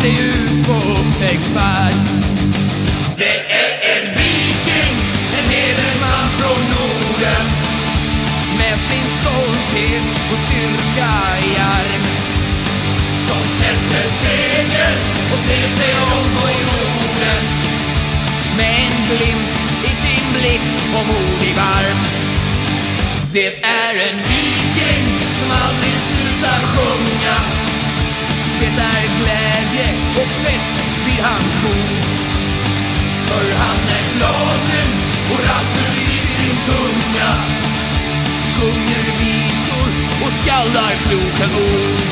sig ut på upptäcktsfärd. Det är en viking, en hedersman från Norden, med sin stolthet och styrka i arm, som sätter segel och ser sig om på jorden, med en glimt i sin blick och modig varm. Det är en viking som aldrig slutar sjunga. Det är glädje och fest vid hans bord, för han är gladlynt och rappar i sin tunga, sjunger visor och skaldar kloka ord.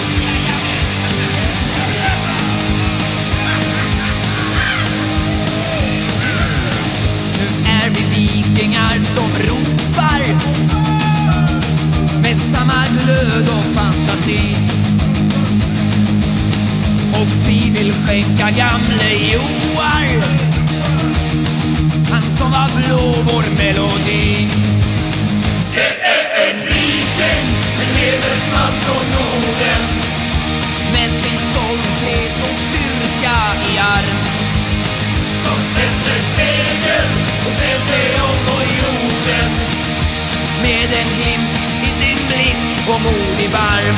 Nu är vi vikingar som ropar med samma glöd och fantasi, och vi vill skänka gamle Joar, han som var blå vår melodi. Det är en viking, en hedersman från Norden, med sin stolthet och styrka i arm, som sätter segel och ser sig om på jorden, med en glimt i sin blick och modig varm.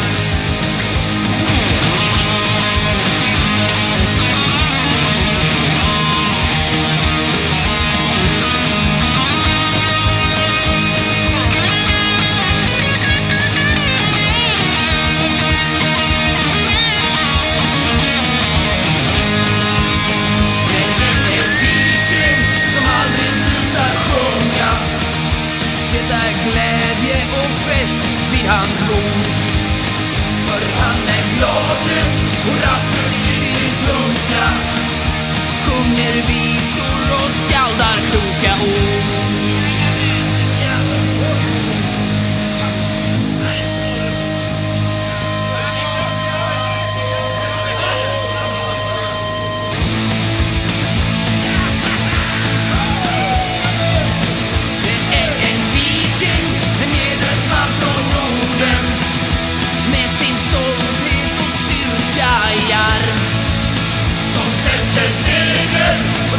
Det är glädje och fest vid hans bord, för han är gladlynt och rappar i sin tunga, sjunger visor och skaldar kloka ord. Segel